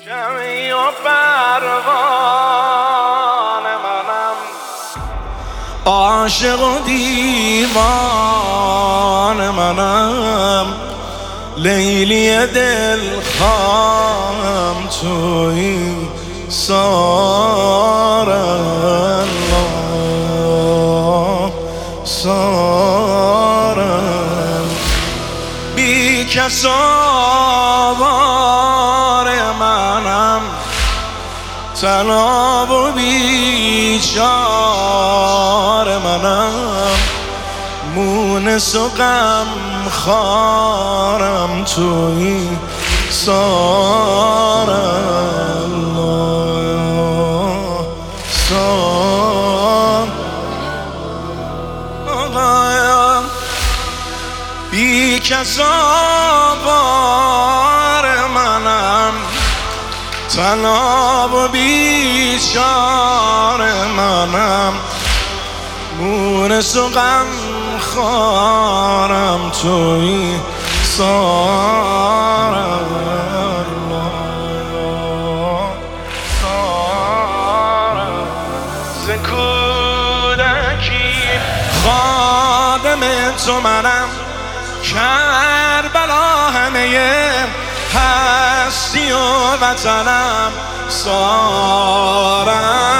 شمعی و پروانه منم، عاشق و دیوانه منم، لیلی دل خواهم توی سار الله سارم، بی کس آوار منم، تنها و بیچاره منم، مونس و غم خارم توی سار الله سار آقایم، بی کس آوار منم، تنها و بیچاره منم، مونس و غم خارم توی سار الله سارم، ز کودکی خادم تو منم، کربلا همه هستی و وطنم، سار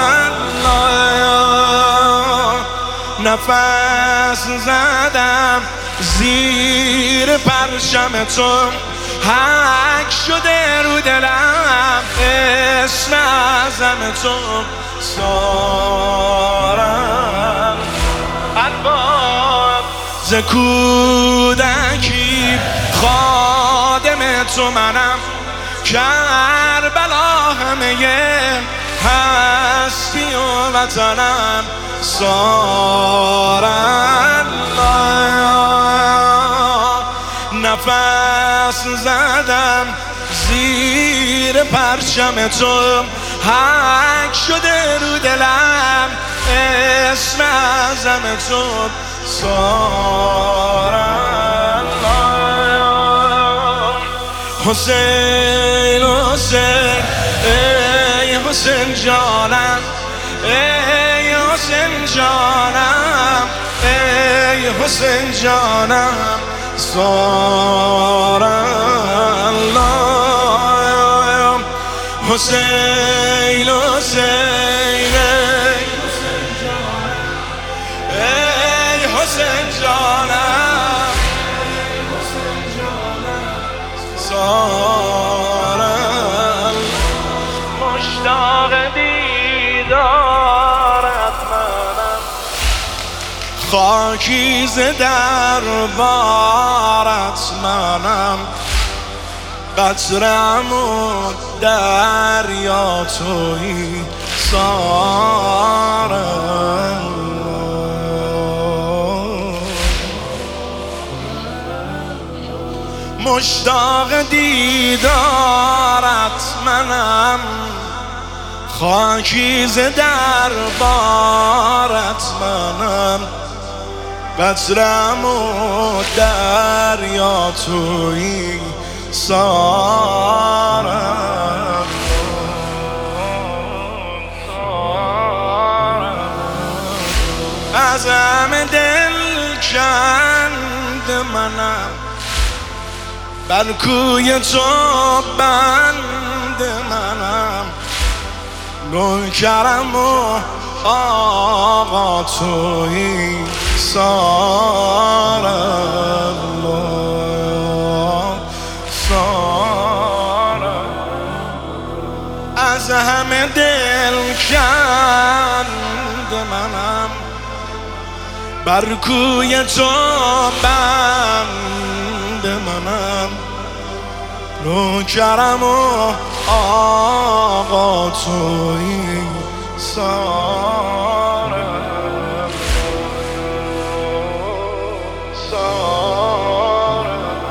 الله، نفس زدم زیر پرچم تو، حک شده رو دلم اسم اعظم تو، سارم الباب، ز کودکی خادم تو منم، کربلا همه هستی و وطنم، سار الله، نفس زدم زیر پرچم تو، حک شده رو دلم اسم اعظم تو، سار الله، حسین حسین ای حسین جانم، ای حسین جانم، ای حسین جانم، سار الله، حسین حسین ای حسین جانم، سار مشتاق دیدارت منم، خاکیز دربارت منم، قطره‌ام و دریا توی سار الله، مشتاق دیدارت منم، خاکیز دربارت منم، قطره‌ام و دریا توی سار الله از همه دل کند منم، بر کوی تو بند منم، نوکرم و آقا توی سار الله سار، از همه دل کند منم، بر کوی تو بند منم، نوکرم و آقا توی سار سار،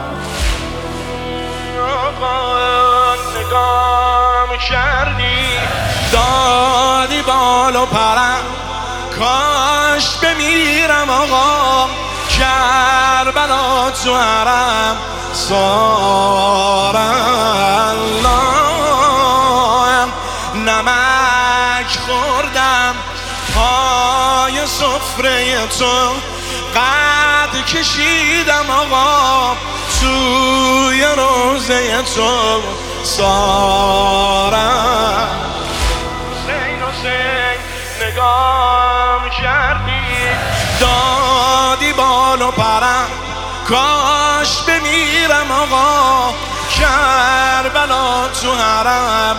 آقا نگام کردی دادی بال و پرم، کاش بمیرم آقا کربلا تو حرم، سار الله خوردم پای سفره تو، قد کشیدم آقا توی روزه تو سارم. حسین حسین نگام کردی دادی بال و پرم، کاش بمیرم آقا کربلا تو حرم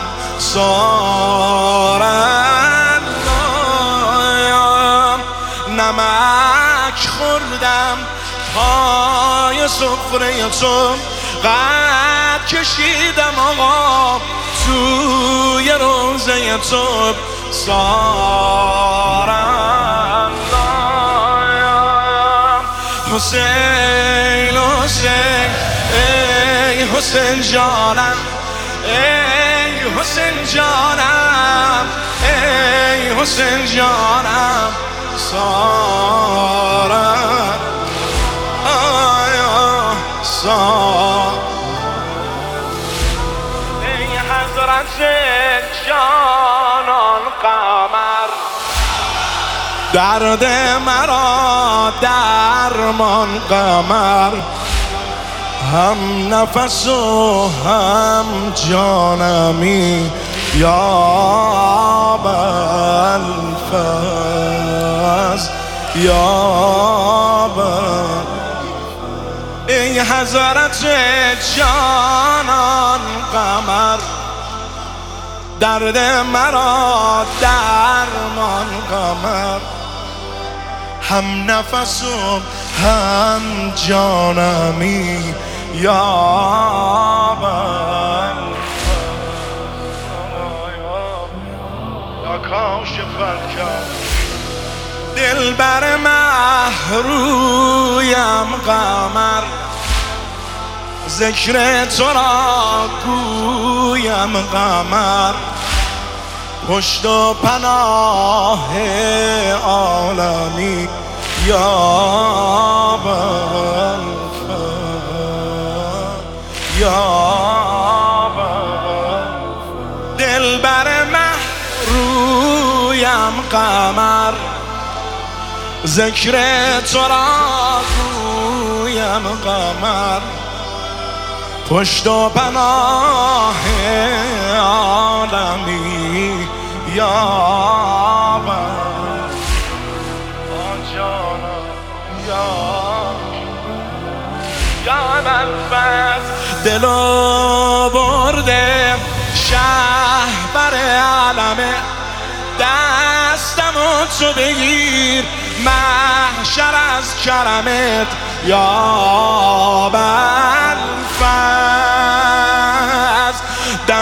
سارم. نمک خوردم پای سفره تو، قد کشیدم آقا توی روزه تو سارم. حسین حسین ای حسین جانم، ای حسین جانم، ای حسین جانم سارم. آیا سارم ای حضرت جانان قمر، درد مرا درمان قمر، هم نفس و هم جانمی یا بلفز یا ای حضرت جانان قمر، درد مرا درمان قمر، هم نفس و هم جانمی یا کاشف الکرب. دلبر مهرویم قمر، ذکر تو را گویم قمر، پشت و پناه عالمی یا دلبر مهرویم قمر، ذکر تو را گویم قمر، پشت و پناه عالمی یا دلو برده شهبر علمه، دستمو تو بگیر محشر از کرمت یا بلفز. دم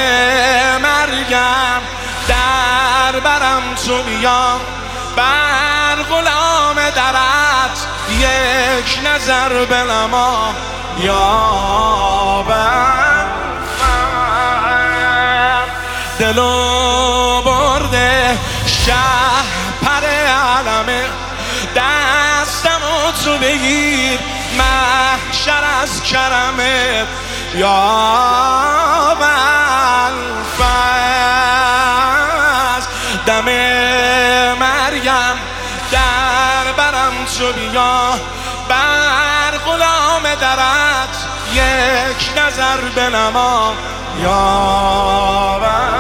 مرگم در برم تو بیا، بر غلام درت یک نظر بنما یا بلفز. دلو برده شهپر علمه، دستمو تو بگیر محشر از کرمت یا بلفز. دم مرگم در برم تو بیا، بر غلام درت یک نظر بنما یا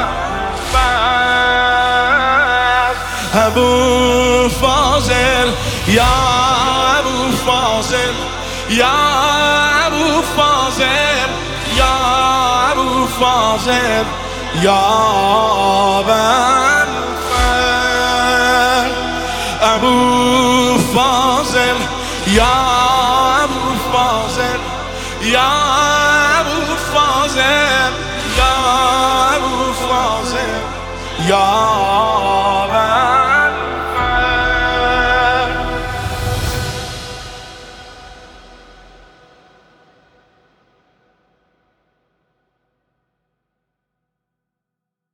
بلفز. ابو فاضل یا ابو فاضل یا ابو فاضل یا ابو فاضل یا بلفز. ابو فاضل یا ابو فاضل یا ابو فاضل یا ابو فاضل یا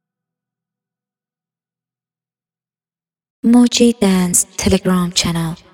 Moji Dance Telegram channel.